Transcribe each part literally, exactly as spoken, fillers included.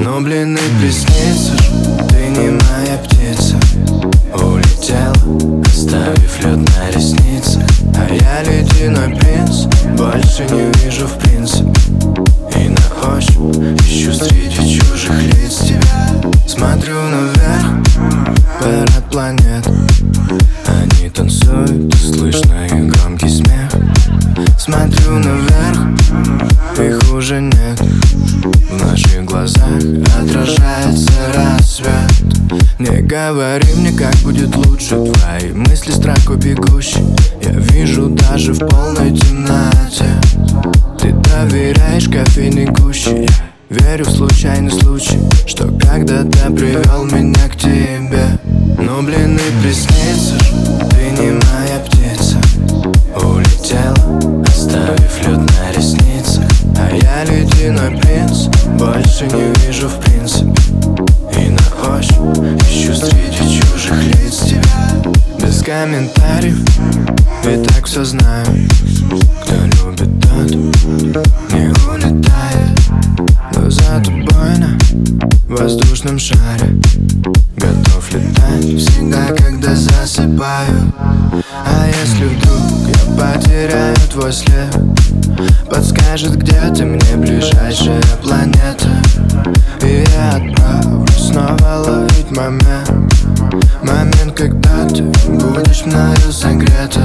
Но, блин, и приснится ж, ты не моя птица. Улетела, оставив лед на ресницах. А я ледяной принц, больше не вижу в принципе. И на ощупь ищу среди чужих лиц тебя. Смотрю наверх, парад планет. Они танцуют, слышно их громкий смех. Смотрю наверх, их уже нет. В наших глазах отражается рассвет. Не говори мне, как будет лучше. Твои мысли строкой бегущие я вижу даже в полной темноте. Ты доверяешь кофейной гуще. Я верю в случайный случай, что когда-то привел меня к тебе. Но, блин, и приснится ж, ты не моя птица. Улетела, оставив лед на ресницах. А я ледяной принц, больше не вижу в принципе. И на ощупь ищу среди чужих лиц тебя. Без комментариев, ведь так все знаю. Кто любит, тот не улетает. Но за тобой на воздушном шаре готов летать всегда, когда засыпаю. А если вдруг я потеряю твой след, подскажет, где ты мне ближайшая планета. И я отправлюсь снова ловить момент. Момент, когда ты будешь мною согрета.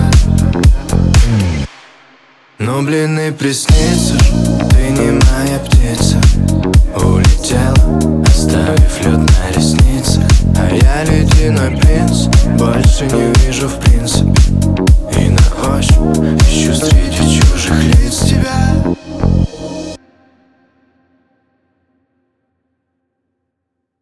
Но, блин, и приснится ж, ты не моя птица. Улетела, оставив лед на ресницах. А я ледяной принц, больше не вижу в принципе.